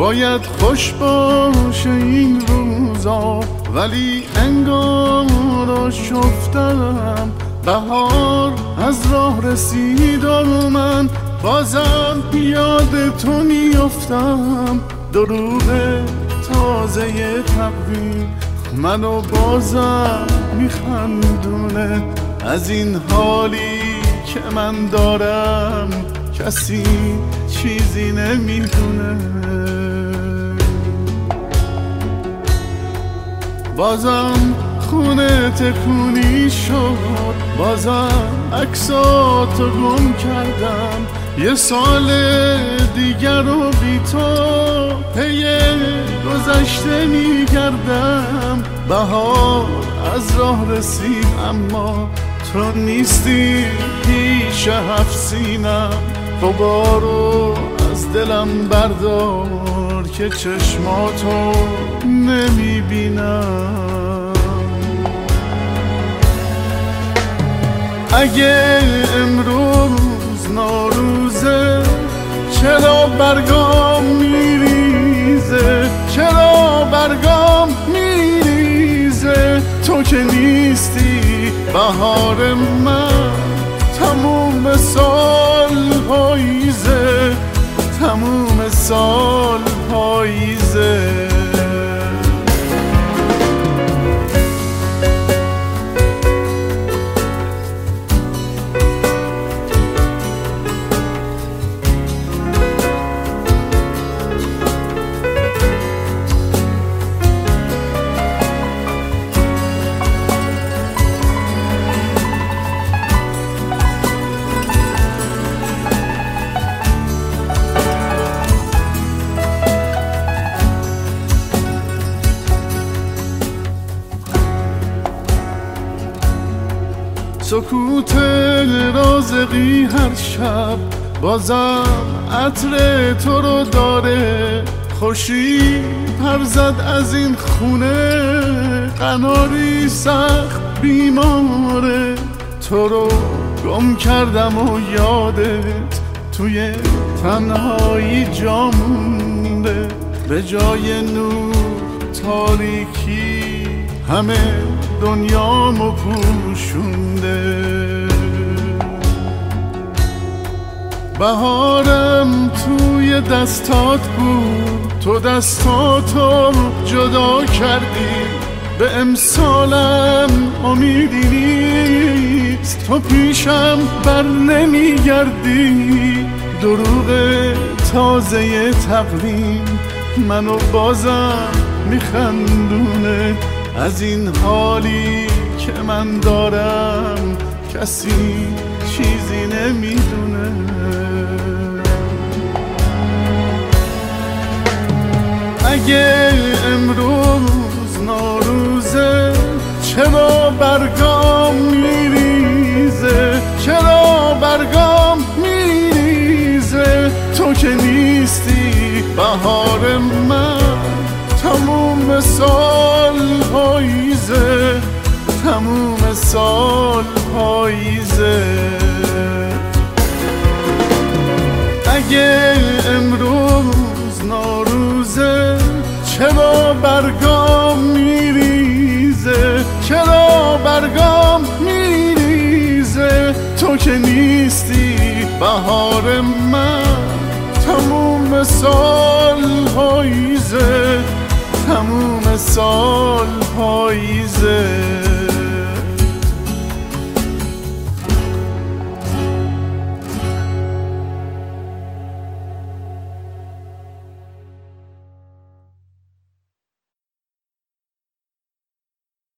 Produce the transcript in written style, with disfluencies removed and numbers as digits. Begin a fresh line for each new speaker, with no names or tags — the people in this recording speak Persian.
باید خوش باشه این روزا، ولی انگار شفتم بهار از راه رسید و من بازم یاد تو میافتم. دروغ تازه تقویم منو بازم میخندونه، از این حالی که من دارم کسی چیزی نمیدونه. بازم خونه تکونی شد، بازم عکساتو گم کردم، یه سال دیگر رو بی تو پی گذشته میگردم. بهار از راه رسید اما تو نیستی پیش هفت سینم. غبارو از دلم بردار که چشماتو نمیبینم. اگه امروز نوروزه چرا برگام میریزه، چرا برگام میریزه؟ تو که نیستی بهار من، تموم سال پاییزه، تموم سال پاییزه. سکوت رازقی هر شب بازم عطر تو رو داره، خورشید پر زد از این خونه، قناری سخت بیماره. تو رو گم کردم و یادت توی تنهایی جا مونده، به جای نور تاریکی همه دنیامو پوشونده. بهارم توی دستات بود، تو دستاتو جدا کردی، به امسالم امیدی نیست، تو پیشم بر نمیگردی. دروغ تازه تقویم منو بازم میخندونه، از این حالی که من دارم کسی چیزی نمیدونه. اگه امروز نوروزه چرا برگام میریزه، چرا برگام میریزه؟ تو که نیستی بهار من، تموم سال پاییزه، تموم سال پاییزه. اگه امروز نوروزه چرا برگام میریزه، چرا برگام میریزه؟ تو که نیستی بهار من، تموم سال پاییزه، تموم سال پاییزه.